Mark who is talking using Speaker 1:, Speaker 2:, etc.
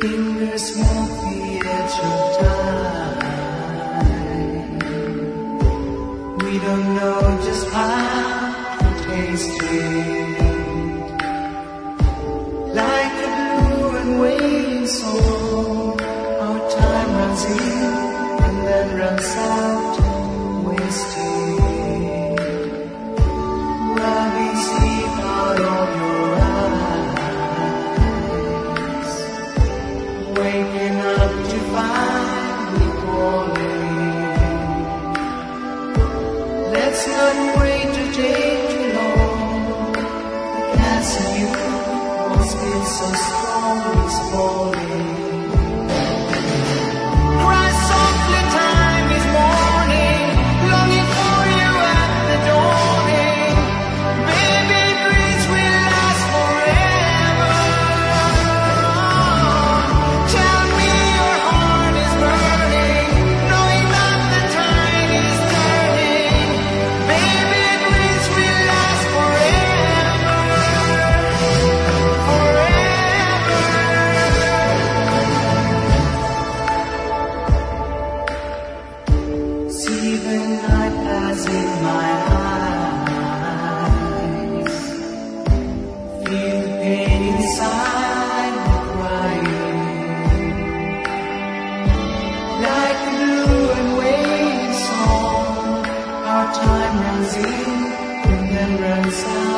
Speaker 1: Fingers walk the edge of time. We don't know just how to taste it. Like a blue and wailing song, our time runs in and then runs out, wasted. Rubbing sleep out of your eyes, waking up to find me calling. Let's not wait to take too long. The castle you once been so strong is falling. Cry softly, time is mourning, longing for you at the dawning. Baby, dreams will last forever. Tell me your heart is burning, knowing that the tide is turning. Baby, dreams will last forever, forever. See the night pass in my eyes, feel the pain inside me crying. Like a blue and wailing song, our time runs in and then runs out.